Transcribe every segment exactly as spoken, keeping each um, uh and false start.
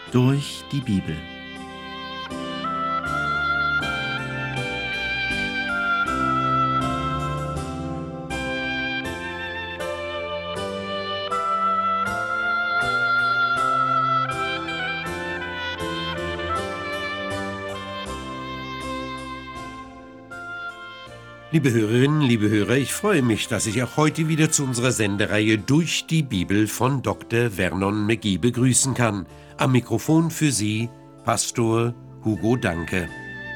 durch die Bibel. Liebe Hörerinnen, liebe Hörer, ich freue mich, dass ich auch heute wieder zu unserer Sendereihe Durch die Bibel von Doktor Vernon McGee begrüßen kann. Am Mikrofon für Sie Pastor Hugo Danke.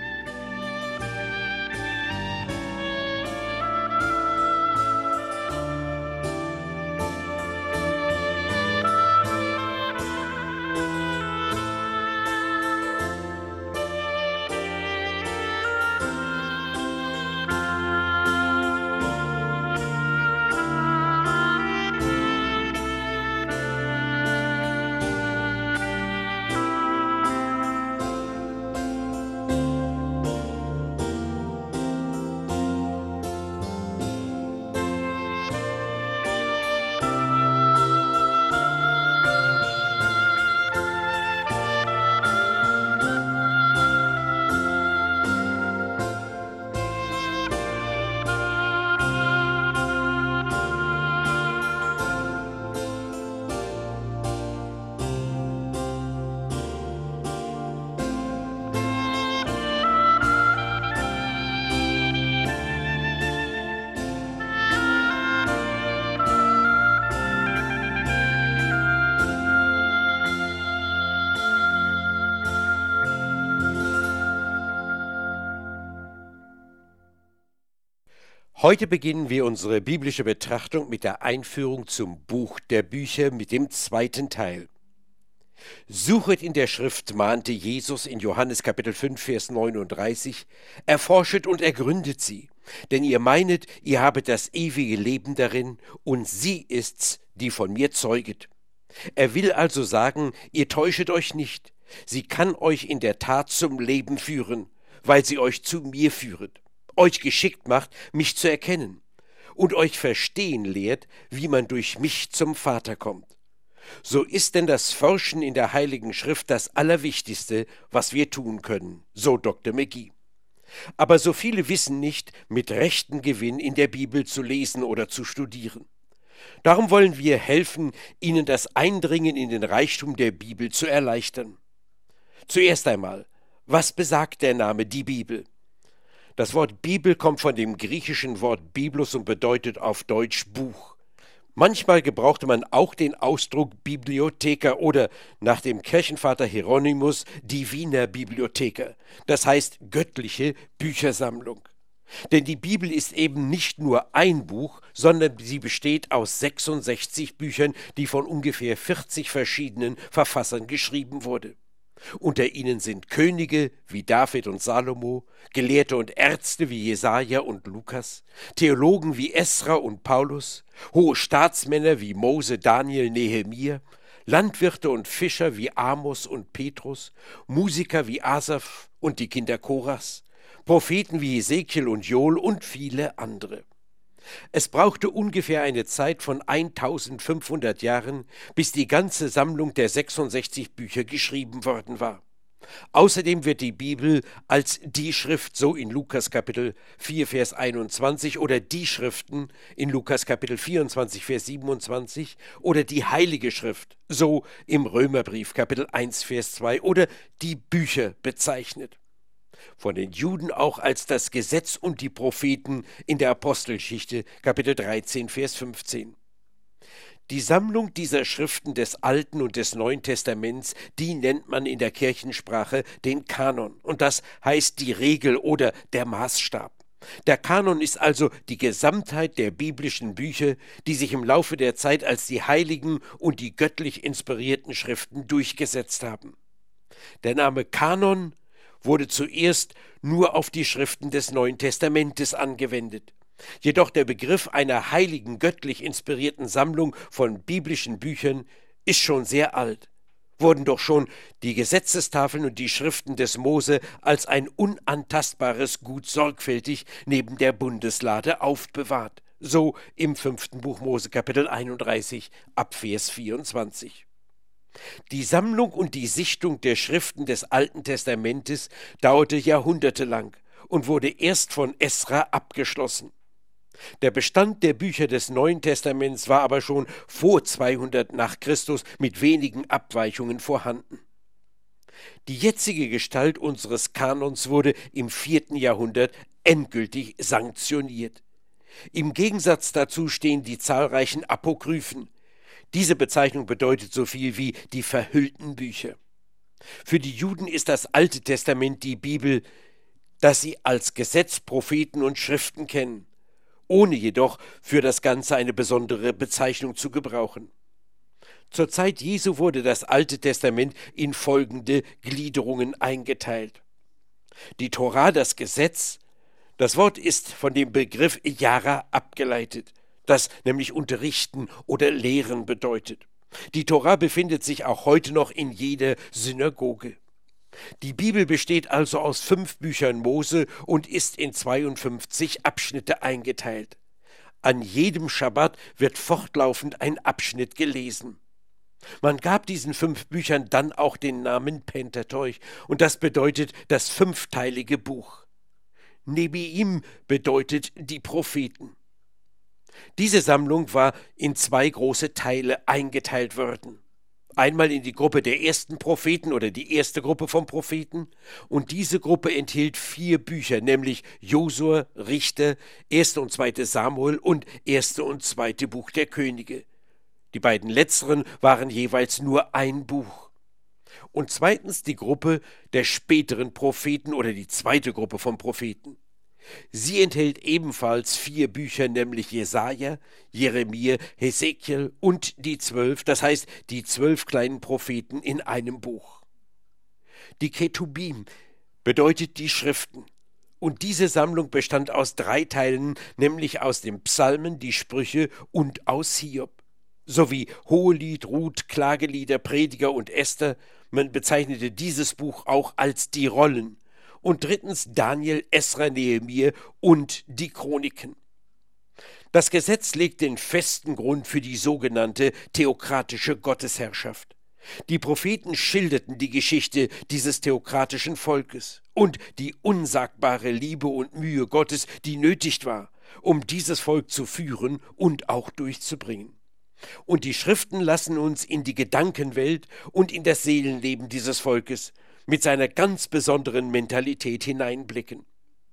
Heute beginnen wir unsere biblische Betrachtung mit der Einführung zum Buch der Bücher mit dem zweiten Teil. Suchet in der Schrift, mahnte Jesus in Johannes Kapitel fünf, Vers neununddreißig, erforschet und ergründet sie, denn ihr meinet, ihr habet das ewige Leben darin, und sie ist's, die von mir zeuget. Er will also sagen, ihr täuschet euch nicht, sie kann euch in der Tat zum Leben führen, weil sie euch zu mir führet, euch geschickt macht, mich zu erkennen und euch verstehen lehrt, wie man durch mich zum Vater kommt. So ist denn das Forschen in der Heiligen Schrift das Allerwichtigste, was wir tun können, so Doktor McGee. Aber so viele wissen nicht, mit rechtem Gewinn in der Bibel zu lesen oder zu studieren. Darum wollen wir helfen, ihnen das Eindringen in den Reichtum der Bibel zu erleichtern. Zuerst einmal, was besagt der Name die Bibel? Das Wort Bibel kommt von dem griechischen Wort Biblos und bedeutet auf Deutsch Buch. Manchmal gebrauchte man auch den Ausdruck Bibliotheker oder nach dem Kirchenvater Hieronymus Divina Bibliotheca, das heißt göttliche Büchersammlung. Denn die Bibel ist eben nicht nur ein Buch, sondern sie besteht aus sechsundsechzig Büchern, die von ungefähr vierzig verschiedenen Verfassern geschrieben wurde. Unter ihnen sind Könige wie David und Salomo, Gelehrte und Ärzte wie Jesaja und Lukas, Theologen wie Esra und Paulus, hohe Staatsmänner wie Mose, Daniel, Nehemia, Landwirte und Fischer wie Amos und Petrus, Musiker wie Asaf und die Kinder Korachs, Propheten wie Hesekiel und Joel und viele andere. Es brauchte ungefähr eine Zeit von eintausendfünfhundert Jahren, bis die ganze Sammlung der sechsundsechzig Bücher geschrieben worden war. Außerdem wird die Bibel als die Schrift so in Lukas Kapitel vier, Vers einundzwanzig oder die Schriften in Lukas Kapitel vierundzwanzig, Vers siebenundzwanzig oder die Heilige Schrift so im Römerbrief Kapitel eins, Vers zwei oder die Bücher bezeichnet. Von den Juden auch als das Gesetz und die Propheten in der Apostelgeschichte, Kapitel dreizehn, Vers fünfzehn. Die Sammlung dieser Schriften des Alten und des Neuen Testaments, die nennt man in der Kirchensprache den Kanon. Und das heißt die Regel oder der Maßstab. Der Kanon ist also die Gesamtheit der biblischen Bücher, die sich im Laufe der Zeit als die heiligen und die göttlich inspirierten Schriften durchgesetzt haben. Der Name Kanon wurde zuerst nur auf die Schriften des Neuen Testamentes angewendet. Jedoch der Begriff einer heiligen, göttlich inspirierten Sammlung von biblischen Büchern ist schon sehr alt. Wurden doch schon die Gesetzestafeln und die Schriften des Mose als ein unantastbares Gut sorgfältig neben der Bundeslade aufbewahrt. So im fünften Buch Mose, Kapitel einunddreißig, ab Vers vierundzwanzig. Die Sammlung und die Sichtung der Schriften des Alten Testamentes dauerte jahrhundertelang und wurde erst von Esra abgeschlossen. Der Bestand der Bücher des Neuen Testaments war aber schon vor zweihundert nach Christus mit wenigen Abweichungen vorhanden. Die jetzige Gestalt unseres Kanons wurde im vierten Jahrhundert endgültig sanktioniert. Im Gegensatz dazu stehen die zahlreichen Apokryphen. Diese Bezeichnung bedeutet so viel wie die verhüllten Bücher. Für die Juden ist das Alte Testament die Bibel, das sie als Gesetz, Propheten und Schriften kennen, ohne jedoch für das Ganze eine besondere Bezeichnung zu gebrauchen. Zur Zeit Jesu wurde das Alte Testament in folgende Gliederungen eingeteilt. Die Tora, das Gesetz, das Wort ist von dem Begriff Yara abgeleitet, das nämlich unterrichten oder lehren bedeutet. Die Tora befindet sich auch heute noch in jeder Synagoge. Die Bibel besteht also aus fünf Büchern Mose und ist in zweiundfünfzig Abschnitte eingeteilt. An jedem Schabbat wird fortlaufend ein Abschnitt gelesen. Man gab diesen fünf Büchern dann auch den Namen Pentateuch, und das bedeutet das fünfteilige Buch. Nebiim bedeutet die Propheten. Diese Sammlung war in zwei große Teile eingeteilt worden. Einmal in die Gruppe der ersten Propheten oder die erste Gruppe von Propheten, und diese Gruppe enthielt vier Bücher, nämlich Josua, Richter, erste und zweite Samuel und erste und zweite Buch der Könige. Die beiden letzteren waren jeweils nur ein Buch. Und zweitens die Gruppe der späteren Propheten oder die zweite Gruppe von Propheten. Sie enthält ebenfalls vier Bücher, nämlich Jesaja, Jeremia, Hesekiel und die zwölf, das heißt die zwölf kleinen Propheten in einem Buch. Die Ketubim bedeutet die Schriften. Und diese Sammlung bestand aus drei Teilen, nämlich aus den Psalmen, die Sprüche und aus Hiob. Sowie Hohelied, Ruth, Klagelieder, Prediger und Esther. Man bezeichnete dieses Buch auch als die Rollen. Und drittens Daniel, Esra, Nehemia und die Chroniken. Das Gesetz legt den festen Grund für die sogenannte theokratische Gottesherrschaft. Die Propheten schilderten die Geschichte dieses theokratischen Volkes und die unsagbare Liebe und Mühe Gottes, die nötig war, um dieses Volk zu führen und auch durchzubringen. Und die Schriften lassen uns in die Gedankenwelt und in das Seelenleben dieses Volkes mit seiner ganz besonderen Mentalität hineinblicken.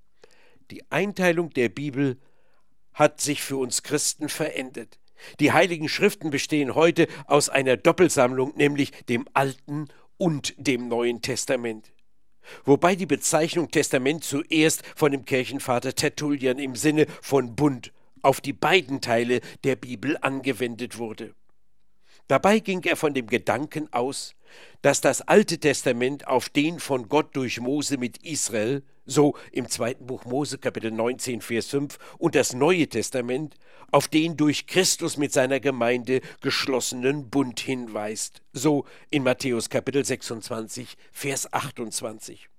Die Einteilung der Bibel hat sich für uns Christen verändert. Die Heiligen Schriften bestehen heute aus einer Doppelsammlung, nämlich dem Alten und dem Neuen Testament. Wobei die Bezeichnung Testament zuerst von dem Kirchenvater Tertullian im Sinne von Bund auf die beiden Teile der Bibel angewendet wurde. Dabei ging er von dem Gedanken aus, dass das Alte Testament auf den von Gott durch Mose mit Israel, so im zweiten Buch Mose, Kapitel neunzehn, Vers fünf, und das Neue Testament auf den durch Christus mit seiner Gemeinde geschlossenen Bund hinweist, so in Matthäus Kapitel sechsundzwanzig, Vers achtundzwanzig.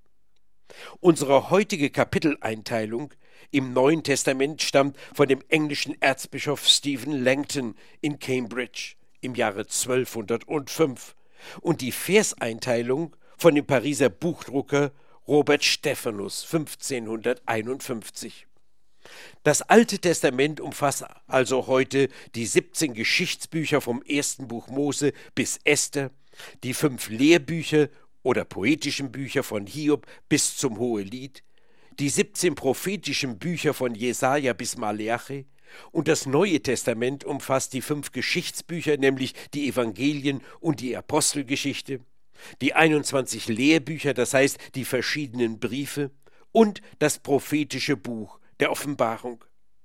Unsere heutige Kapiteleinteilung im Neuen Testament stammt von dem englischen Erzbischof Stephen Langton in Cambridge im Jahre zwölfhundertfünf und die Verseinteilung von dem Pariser Buchdrucker Robert Stephanus fünfzehnhunderteinundfünfzig. Das Alte Testament umfasst also heute die siebzehn Geschichtsbücher vom ersten Buch Mose bis Esther, die fünf Lehrbücher oder poetischen Bücher von Hiob bis zum Hohelied, die siebzehn prophetischen Bücher von Jesaja bis Maleachi, und das Neue Testament umfasst die fünf Geschichtsbücher, nämlich die Evangelien und die Apostelgeschichte, die einundzwanzig Lehrbücher, das heißt die verschiedenen Briefe, und das prophetische Buch der Offenbarung.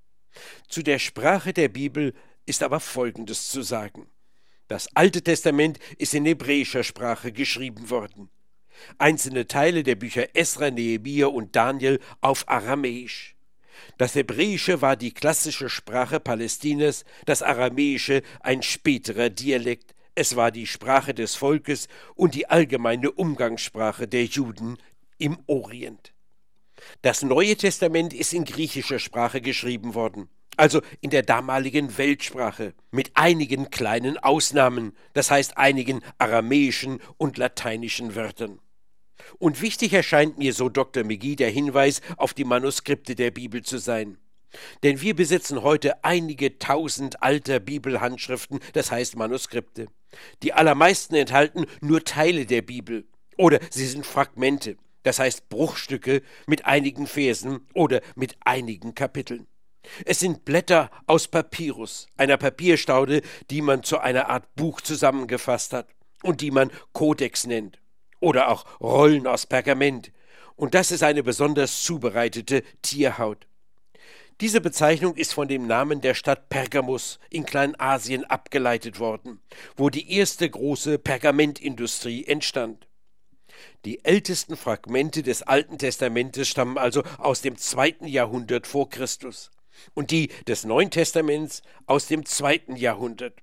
Zu der Sprache der Bibel ist aber Folgendes zu sagen. Das Alte Testament ist in hebräischer Sprache geschrieben worden. Einzelne Teile der Bücher Esra, Nehemia und Daniel auf Aramäisch. Das Hebräische war die klassische Sprache Palästinas, das Aramäische ein späterer Dialekt. Es war die Sprache des Volkes und die allgemeine Umgangssprache der Juden im Orient. Das Neue Testament ist in griechischer Sprache geschrieben worden. also in der damaligen Weltsprache, mit einigen kleinen Ausnahmen, das heißt einigen aramäischen und lateinischen Wörtern. Und wichtig erscheint mir, so Doktor McGee, der Hinweis auf die Manuskripte der Bibel zu sein. Denn wir besitzen heute einige tausend alter Bibelhandschriften, das heißt Manuskripte. Die allermeisten enthalten nur Teile der Bibel oder sie sind Fragmente, das heißt Bruchstücke mit einigen Versen oder mit einigen Kapiteln. Es sind Blätter aus Papyrus, einer Papierstaude, die man zu einer Art Buch zusammengefasst hat und die man Kodex nennt. Oder auch Rollen aus Pergament. Und das ist eine besonders zubereitete Tierhaut. Diese Bezeichnung ist von dem Namen der Stadt Pergamus in Kleinasien abgeleitet worden, wo die erste große Pergamentindustrie entstand. Die ältesten Fragmente des Alten Testamentes stammen also aus dem zweiten Jahrhundert vor Christus und die des Neuen Testaments aus dem zweiten Jahrhundert.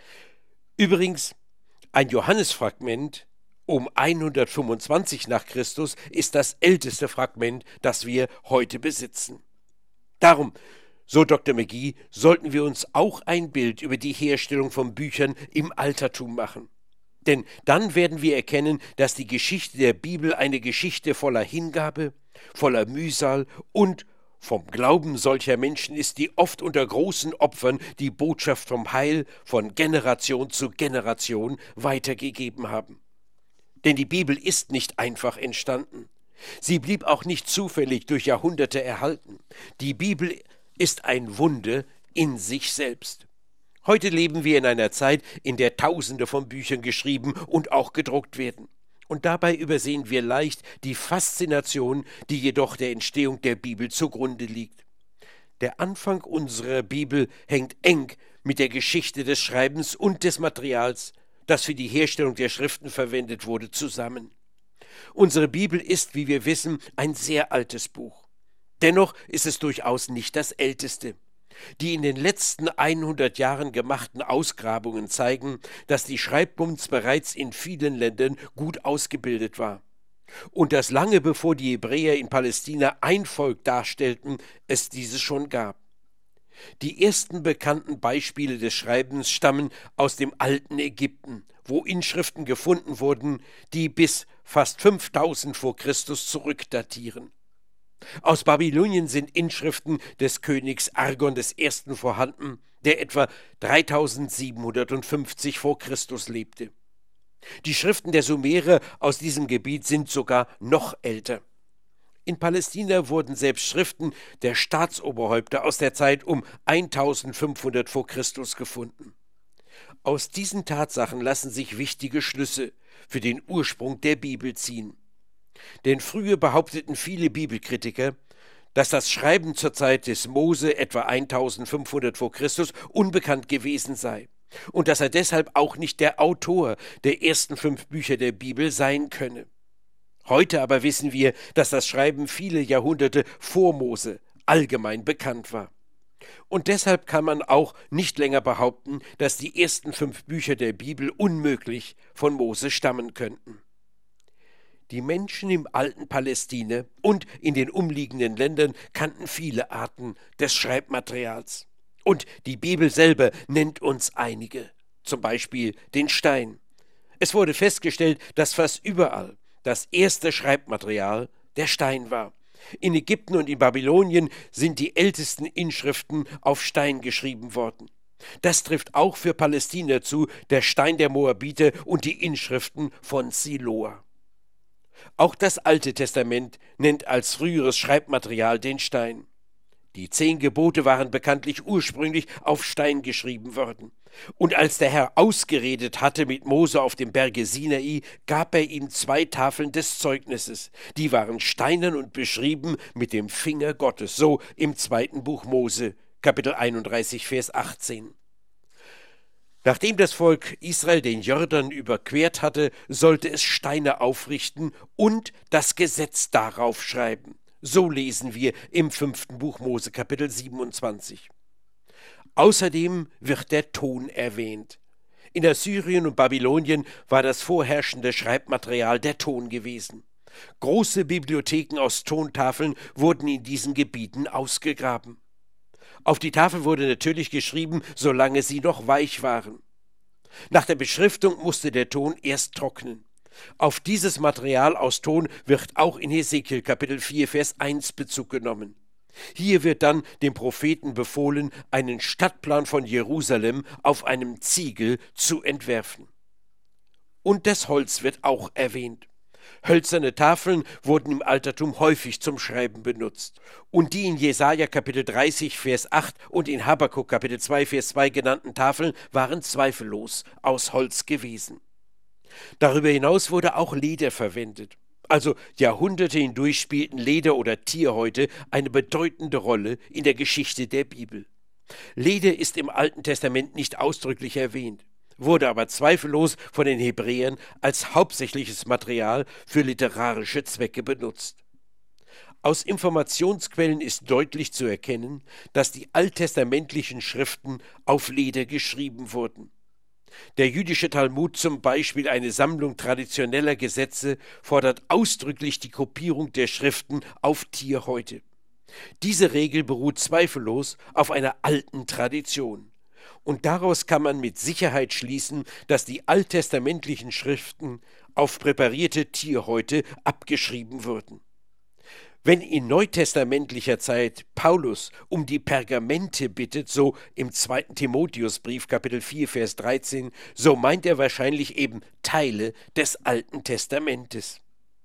Übrigens, ein Johannesfragment um hundertfünfundzwanzig nach Christus ist das älteste Fragment, das wir heute besitzen. Darum, so Doktor McGee, sollten wir uns auch ein Bild über die Herstellung von Büchern im Altertum machen. Denn dann werden wir erkennen, dass die Geschichte der Bibel eine Geschichte voller Hingabe, voller Mühsal und vom Glauben solcher Menschen ist, die oft unter großen Opfern die Botschaft vom Heil von Generation zu Generation weitergegeben haben. Denn die Bibel ist nicht einfach entstanden. Sie blieb auch nicht zufällig durch Jahrhunderte erhalten. Die Bibel ist ein Wunder in sich selbst. Heute leben wir in einer Zeit, in der Tausende von Büchern geschrieben und auch gedruckt werden. Und dabei übersehen wir leicht die Faszination, die jedoch der Entstehung der Bibel zugrunde liegt. Der Anfang unserer Bibel hängt eng mit der Geschichte des Schreibens und des Materials, das für die Herstellung der Schriften verwendet wurde, zusammen. Unsere Bibel ist, wie wir wissen, ein sehr altes Buch. Dennoch ist es durchaus nicht das älteste. Die in den letzten hundert Jahren gemachten Ausgrabungen zeigen, dass die Schreibkunst bereits in vielen Ländern gut ausgebildet war. Und dass lange bevor die Hebräer in Palästina ein Volk darstellten, es dieses schon gab. Die ersten bekannten Beispiele des Schreibens stammen aus dem alten Ägypten, wo Inschriften gefunden wurden, die bis fast fünftausend vor Christus zurückdatieren. Aus Babylonien sind Inschriften des Königs Argon des Ersten vorhanden, der etwa dreitausendsiebenhundertfünfzig vor Christus lebte. Die Schriften der Sumerer aus diesem Gebiet sind sogar noch älter. In Palästina wurden selbst Schriften der Staatsoberhäupter aus der Zeit um eintausendfünfhundert vor Christus gefunden. Aus diesen Tatsachen lassen sich wichtige Schlüsse für den Ursprung der Bibel ziehen. Denn früher behaupteten viele Bibelkritiker, dass das Schreiben zur Zeit des Mose etwa eintausendfünfhundert vor Christus unbekannt gewesen sei und dass er deshalb auch nicht der Autor der ersten fünf Bücher der Bibel sein könne. Heute aber wissen wir, dass das Schreiben viele Jahrhunderte vor Mose allgemein bekannt war. Und deshalb kann man auch nicht länger behaupten, dass die ersten fünf Bücher der Bibel unmöglich von Mose stammen könnten. Die Menschen im alten Palästina und in den umliegenden Ländern kannten viele Arten des Schreibmaterials. Und die Bibel selber nennt uns einige, zum Beispiel den Stein. Es wurde festgestellt, dass fast überall das erste Schreibmaterial der Stein war. In Ägypten und in Babylonien sind die ältesten Inschriften auf Stein geschrieben worden. Das trifft auch für Palästina zu, der Stein der Moabiter und die Inschriften von Siloa. Auch das Alte Testament nennt als früheres Schreibmaterial den Stein. Die zehn Gebote waren bekanntlich ursprünglich auf Stein geschrieben worden. Und als der Herr ausgeredet hatte mit Mose auf dem Berge Sinai, gab er ihm zwei Tafeln des Zeugnisses. Die waren steinern und beschrieben mit dem Finger Gottes, so im zweiten Buch Mose, Kapitel einunddreißig, Vers achtzehn. Nachdem das Volk Israel den Jordan überquert hatte, sollte es Steine aufrichten und das Gesetz darauf schreiben. So lesen wir im fünften Buch Mose, Kapitel siebenundzwanzig. Außerdem wird der Ton erwähnt. In Assyrien und Babylonien war das vorherrschende Schreibmaterial der Ton gewesen. Große Bibliotheken aus Tontafeln wurden in diesen Gebieten ausgegraben. Auf die Tafel wurde natürlich geschrieben, solange sie noch weich waren. Nach der Beschriftung musste der Ton erst trocknen. Auf dieses Material aus Ton wird auch in Hesekiel Kapitel vier, Vers eins Bezug genommen. Hier wird dann dem Propheten befohlen, einen Stadtplan von Jerusalem auf einem Ziegel zu entwerfen. Und das Holz wird auch erwähnt. Hölzerne Tafeln wurden im Altertum häufig zum Schreiben benutzt. Und die in Jesaja Kapitel dreißig, Vers acht und in Habakuk Kapitel zwei, Vers zwei genannten Tafeln waren zweifellos aus Holz gewesen. Darüber hinaus wurde auch Leder verwendet. Also Jahrhunderte hindurch spielten Leder oder Tierhäute eine bedeutende Rolle in der Geschichte der Bibel. Leder ist im Alten Testament nicht ausdrücklich erwähnt, wurde aber zweifellos von den Hebräern als hauptsächliches Material für literarische Zwecke benutzt. Aus Informationsquellen ist deutlich zu erkennen, dass die alttestamentlichen Schriften auf Leder geschrieben wurden. Der jüdische Talmud, zum Beispiel eine Sammlung traditioneller Gesetze, fordert ausdrücklich die Kopierung der Schriften auf Tierhäute. Diese Regel beruht zweifellos auf einer alten Tradition. Und daraus kann man mit Sicherheit schließen, dass die alttestamentlichen Schriften auf präparierte Tierhäute abgeschrieben wurden. Wenn in neutestamentlicher Zeit Paulus um die Pergamente bittet, so im zweiten Timotheusbrief Kapitel vier, Vers dreizehn, so meint er wahrscheinlich eben Teile des Alten Testamentes.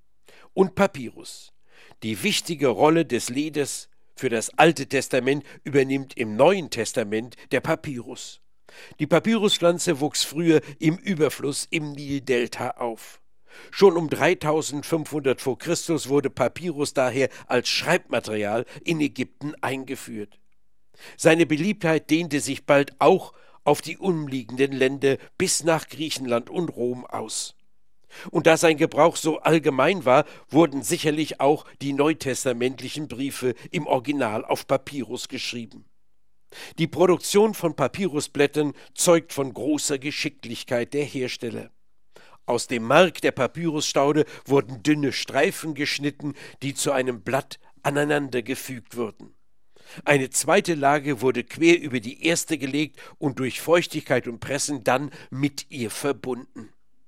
Und Papyrus. Die wichtige Rolle des Leders für das Alte Testament übernimmt im Neuen Testament der Papyrus. Die Papyruspflanze wuchs früher im Überfluss im Nildelta auf. Schon um dreitausendfünfhundert vor Christus wurde Papyrus daher als Schreibmaterial in Ägypten eingeführt. Seine Beliebtheit dehnte sich bald auch auf die umliegenden Länder bis nach Griechenland und Rom aus. Und da sein Gebrauch so allgemein war, wurden sicherlich auch die neutestamentlichen Briefe im Original auf Papyrus geschrieben. Die Produktion von Papyrusblättern zeugt von großer Geschicklichkeit der Hersteller. Aus dem Mark der Papyrusstaude wurden dünne Streifen geschnitten, die zu einem Blatt aneinandergefügt wurden. Eine zweite Lage wurde quer über die erste gelegt und durch Feuchtigkeit und Pressen dann mit ihr verbunden.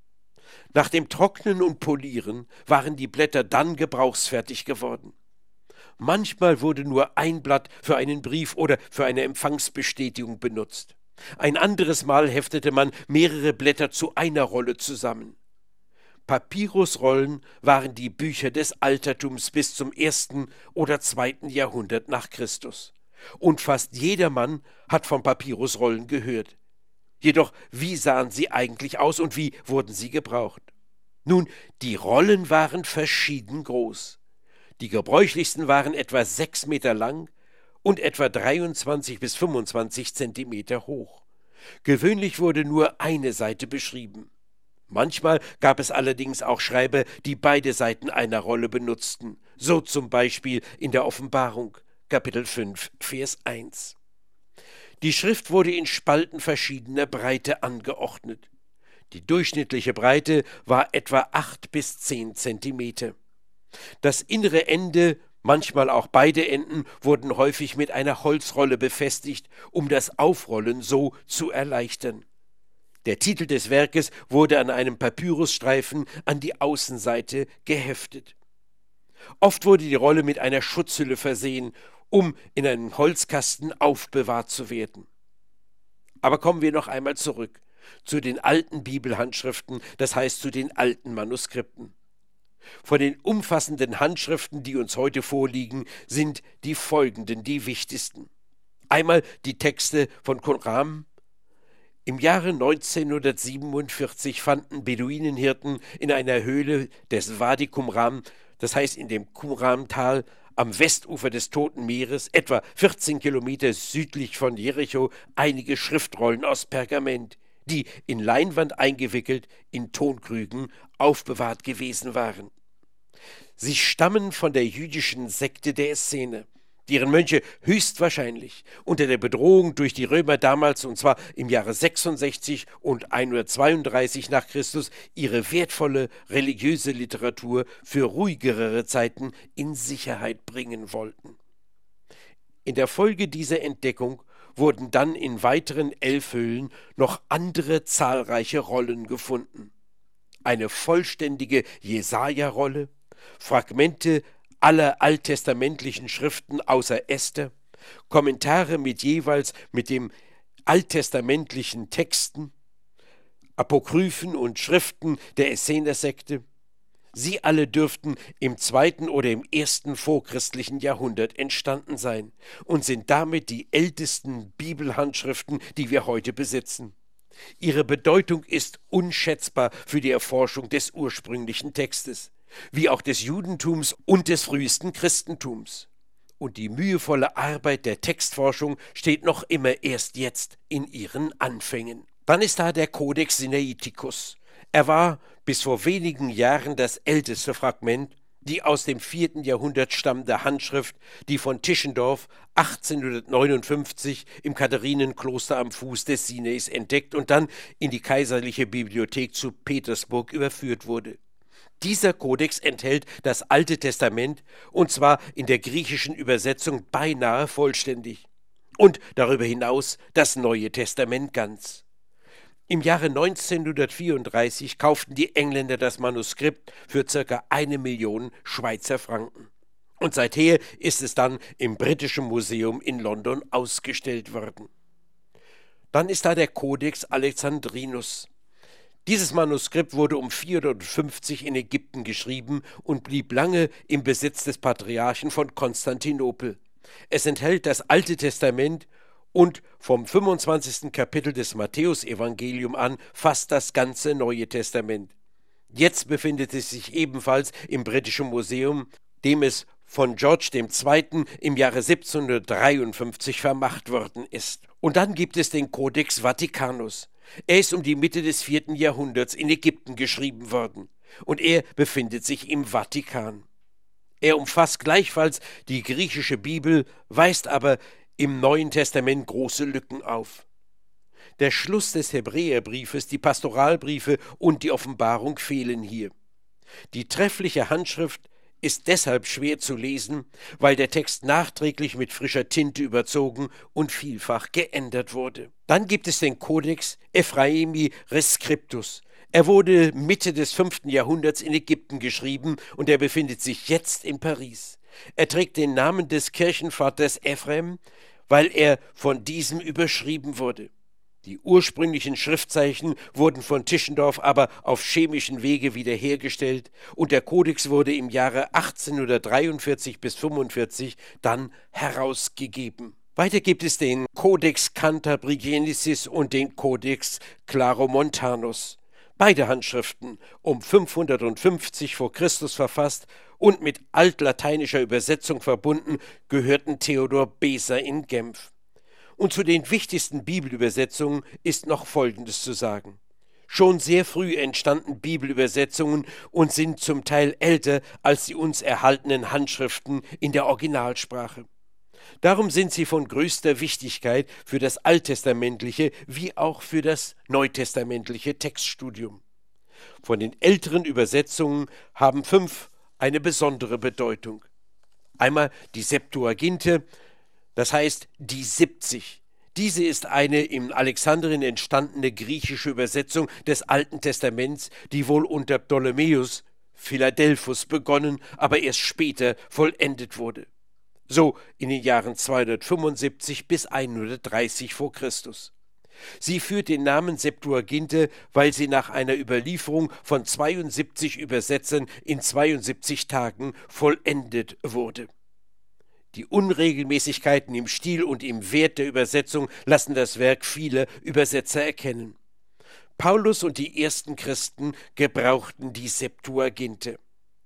Nach dem Trocknen und Polieren waren die Blätter dann gebrauchsfertig geworden. Manchmal wurde nur ein Blatt für einen Brief oder für eine Empfangsbestätigung benutzt. Ein anderes Mal heftete man mehrere Blätter zu einer Rolle zusammen. Papyrusrollen waren die Bücher des Altertums bis zum ersten oder zweiten Jahrhundert nach Christus. Und fast jedermann hat von Papyrusrollen gehört. Jedoch, wie sahen sie eigentlich aus und wie wurden sie gebraucht? Nun, die Rollen waren verschieden groß. Die gebräuchlichsten waren etwa sechs Meter lang und etwa dreiundzwanzig bis fünfundzwanzig Zentimeter hoch. Gewöhnlich wurde nur eine Seite beschrieben. Manchmal gab es allerdings auch Schreiber, die beide Seiten einer Rolle benutzten, so zum Beispiel in der Offenbarung, Kapitel fünf, Vers eins. Die Schrift wurde in Spalten verschiedener Breite angeordnet. Die durchschnittliche Breite war etwa acht bis zehn Zentimeter. Das innere Ende, manchmal auch beide Enden, wurden häufig mit einer Holzrolle befestigt, um das Aufrollen so zu erleichtern. Der Titel des Werkes wurde an einem Papyrusstreifen an die Außenseite geheftet. Oft wurde die Rolle mit einer Schutzhülle versehen, um in einem Holzkasten aufbewahrt zu werden. Aber kommen wir noch einmal zurück zu den alten Bibelhandschriften, das heißt zu den alten Manuskripten. Von den umfassenden Handschriften, die uns heute vorliegen, sind die folgenden die wichtigsten. Einmal die Texte von Qumran. Im Jahre neunzehnhundertsiebenundvierzig fanden Beduinenhirten in einer Höhle des Wadi Qumran, das heißt in dem Qumran-Tal, am Westufer des Toten Meeres, etwa vierzehn Kilometer südlich von Jericho, einige Schriftrollen aus Pergament, die in Leinwand eingewickelt in Tonkrügen aufbewahrt gewesen waren. Sie stammen von der jüdischen Sekte der Essene, deren Mönche höchstwahrscheinlich unter der Bedrohung durch die Römer damals, und zwar im Jahre sechsundsechzig und hundertzweiunddreißig nach Christus, ihre wertvolle religiöse Literatur für ruhigere Zeiten in Sicherheit bringen wollten. In der Folge dieser Entdeckung wurden dann in weiteren elf Hüllen noch andere zahlreiche Rollen gefunden. Eine vollständige Jesaja-Rolle, Fragmente aller alttestamentlichen Schriften außer Esther, Kommentare mit jeweils mit dem alttestamentlichen Texten, Apokryphen und Schriften der Essener-Sekte. Sie alle dürften im zweiten oder im ersten vorchristlichen Jahrhundert entstanden sein und sind damit die ältesten Bibelhandschriften, die wir heute besitzen. Ihre Bedeutung ist unschätzbar für die Erforschung des ursprünglichen Textes, wie auch des Judentums und des frühesten Christentums. Und die mühevolle Arbeit der Textforschung steht noch immer erst jetzt in ihren Anfängen. Dann ist da der Codex Sinaiticus. Er war bis vor wenigen Jahren das älteste Fragment, die aus dem vierten Jahrhundert stammende Handschrift, die von Tischendorf achtzehnhundertneunundfünfzig im Katharinenkloster am Fuß des Sinais entdeckt und dann in die kaiserliche Bibliothek zu Petersburg überführt wurde. Dieser Kodex enthält das Alte Testament, und zwar in der griechischen Übersetzung beinahe vollständig, und darüber hinaus das Neue Testament ganz. Im Jahre neunzehnhundertvierunddreißig kauften die Engländer das Manuskript für ca. eine Million Schweizer Franken. Und seither ist es dann im Britischen Museum in London ausgestellt worden. Dann ist da der Codex Alexandrinus. Dieses Manuskript wurde um vierhundertfünfzig in Ägypten geschrieben und blieb lange im Besitz des Patriarchen von Konstantinopel. Es enthält das Alte Testament und vom fünfundzwanzigsten Kapitel des Matthäusevangelium an fast das ganze Neue Testament. Jetzt befindet es sich ebenfalls im Britischen Museum, dem es von George der Zweite. Im Jahre siebzehnhundertdreiundfünfzig vermacht worden ist. Und dann gibt es den Codex Vaticanus. Er ist um die Mitte des vierten Jahrhunderts in Ägypten geschrieben worden und er befindet sich im Vatikan. Er umfasst gleichfalls die griechische Bibel, weist aber im Neuen Testament große Lücken auf. Der Schluss des Hebräerbriefes, die Pastoralbriefe und die Offenbarung fehlen hier. Die treffliche Handschrift ist deshalb schwer zu lesen, weil der Text nachträglich mit frischer Tinte überzogen und vielfach geändert wurde. Dann gibt es den Codex Ephraemi Rescriptus. Er wurde Mitte des fünften Jahrhunderts in Ägypten geschrieben und er befindet sich jetzt in Paris. Er trägt den Namen des Kirchenvaters Ephrem, weil er von diesem überschrieben wurde. Die ursprünglichen Schriftzeichen wurden von Tischendorf aber auf chemischen Wege wiederhergestellt und der Kodex wurde im Jahre achtzehnhundertdreiundvierzig bis fünfundvierzig dann herausgegeben. Weiter gibt es den Codex Cantabrigiensis und den Codex Claromontanus. Beide Handschriften um fünfhundertfünfzig vor Christus verfasst und mit altlateinischer Übersetzung verbunden, gehörten Theodor Beza in Genf. Und zu den wichtigsten Bibelübersetzungen ist noch Folgendes zu sagen. Schon sehr früh entstanden Bibelübersetzungen und sind zum Teil älter als die uns erhaltenen Handschriften in der Originalsprache. Darum sind sie von größter Wichtigkeit für das alttestamentliche wie auch für das neutestamentliche Textstudium. Von den älteren Übersetzungen haben fünf eine besondere Bedeutung. Einmal die Septuaginte, das heißt die siebzig. Diese ist eine in Alexandrien entstandene griechische Übersetzung des Alten Testaments, die wohl unter Ptolemäus Philadelphus begonnen, aber erst später vollendet wurde. So in den Jahren zweihundertfünfundsiebzig bis hundertdreißig vor Christus. Sie führt den Namen Septuaginte, weil sie nach einer Überlieferung von zweiundsiebzig Übersetzern in zweiundsiebzig Tagen vollendet wurde. Die Unregelmäßigkeiten im Stil und im Wert der Übersetzung lassen das Werk vieler Übersetzer erkennen. Paulus und die ersten Christen gebrauchten die Septuaginte.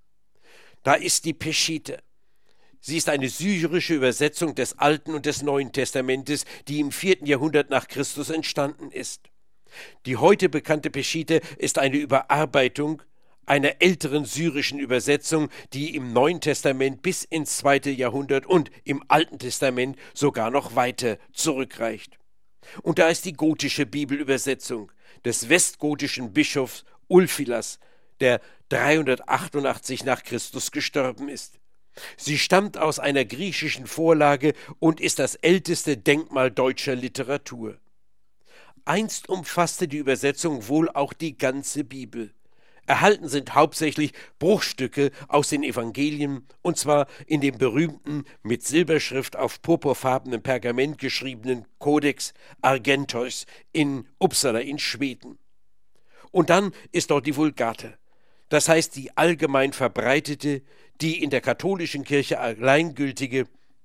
Da ist die Peschite. Sie ist eine syrische Übersetzung des Alten und des Neuen Testamentes, die im vierten Jahrhundert nach Christus entstanden ist. Die heute bekannte Peschite ist eine Überarbeitung einer älteren syrischen Übersetzung, die im Neuen Testament bis ins zweite Jahrhundert und im Alten Testament sogar noch weiter zurückreicht. Und da ist die gotische Bibelübersetzung des westgotischen Bischofs Ulfilas, der dreihundertachtundachtzig nach Christus gestorben ist. Sie stammt aus einer griechischen Vorlage und ist das älteste Denkmal deutscher Literatur. Einst umfasste die Übersetzung wohl auch die ganze Bibel. Erhalten sind hauptsächlich Bruchstücke aus den Evangelien, und zwar in dem berühmten, mit Silberschrift auf purpurfarbenem Pergament geschriebenen Codex Argenteus in Uppsala in Schweden. Und dann ist dort die Vulgata, das heißt die allgemein verbreitete, die in der katholischen Kirche alleingültige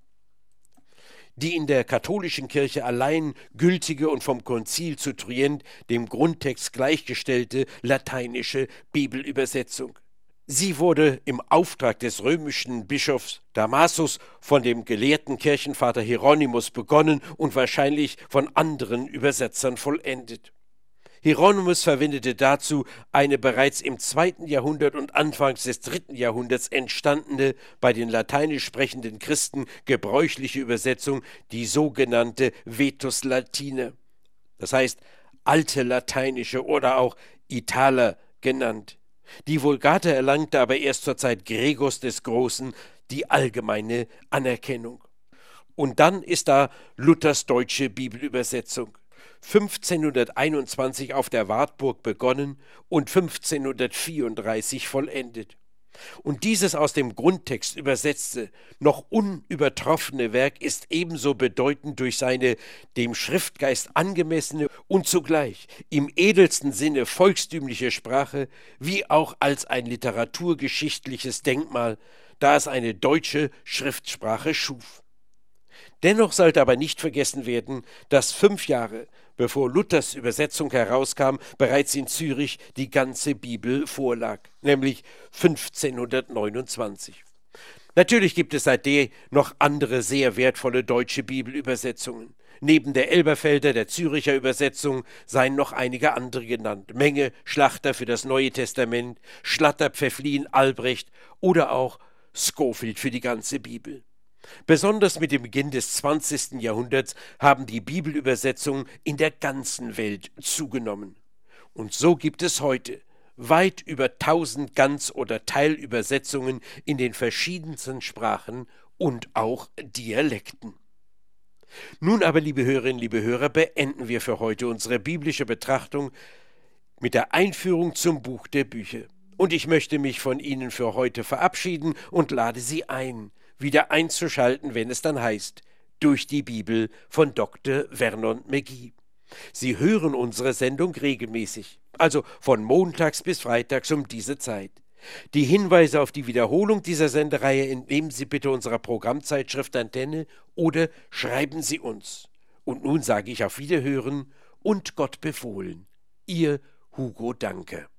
die in der katholischen Kirche allein gültige und vom Konzil zu Trient dem Grundtext gleichgestellte lateinische Bibelübersetzung. Sie wurde im Auftrag des römischen Bischofs Damasus von dem gelehrten Kirchenvater Hieronymus begonnen und wahrscheinlich von anderen Übersetzern vollendet. Hieronymus verwendete dazu eine bereits im zweiten Jahrhundert und anfangs des dritten Jahrhunderts entstandene, bei den lateinisch sprechenden Christen gebräuchliche Übersetzung, die sogenannte Vetus Latine, das heißt alte lateinische oder auch Italer genannt. Die Vulgata erlangte aber erst zur Zeit Gregors des Großen die allgemeine Anerkennung. Und dann ist da Luthers deutsche Bibelübersetzung. fünfzehnhunderteinundzwanzig auf der Wartburg begonnen und fünfzehnhundertvierunddreißig vollendet. Und dieses aus dem Grundtext übersetzte, noch unübertroffene Werk ist ebenso bedeutend durch seine dem Schriftgeist angemessene und zugleich im edelsten Sinne volkstümliche Sprache, wie auch als ein literaturgeschichtliches Denkmal, da es eine deutsche Schriftsprache schuf. Dennoch sollte aber nicht vergessen werden, dass fünf Jahre bevor Luthers Übersetzung herauskam, bereits in Zürich die ganze Bibel vorlag, nämlich fünfzehnhundertneunundzwanzig. Natürlich gibt es seitdem noch andere sehr wertvolle deutsche Bibelübersetzungen. Neben der Elberfelder, der Züricher Übersetzung, seien noch einige andere genannt. Menge, Schlachter für das Neue Testament, Schlatter, Pfefflin, Albrecht oder auch Scofield für die ganze Bibel. Besonders mit dem Beginn des zwanzigsten Jahrhunderts haben die Bibelübersetzungen in der ganzen Welt zugenommen. Und so gibt es heute weit über tausend Ganz- oder Teilübersetzungen in den verschiedensten Sprachen und auch Dialekten. Nun aber, liebe Hörerinnen, liebe Hörer, beenden wir für heute unsere biblische Betrachtung mit der Einführung zum Buch der Bücher. Und ich möchte mich von Ihnen für heute verabschieden und lade Sie ein, wieder einzuschalten, wenn es dann heißt, durch die Bibel von Doktor Vernon McGee. Sie hören unsere Sendung regelmäßig, also von montags bis freitags um diese Zeit. Die Hinweise auf die Wiederholung dieser Sendereihe entnehmen Sie bitte unserer Programmzeitschrift Antenne oder schreiben Sie uns. Und nun sage ich auf Wiederhören und Gott befohlen. Ihr Hugo Danke.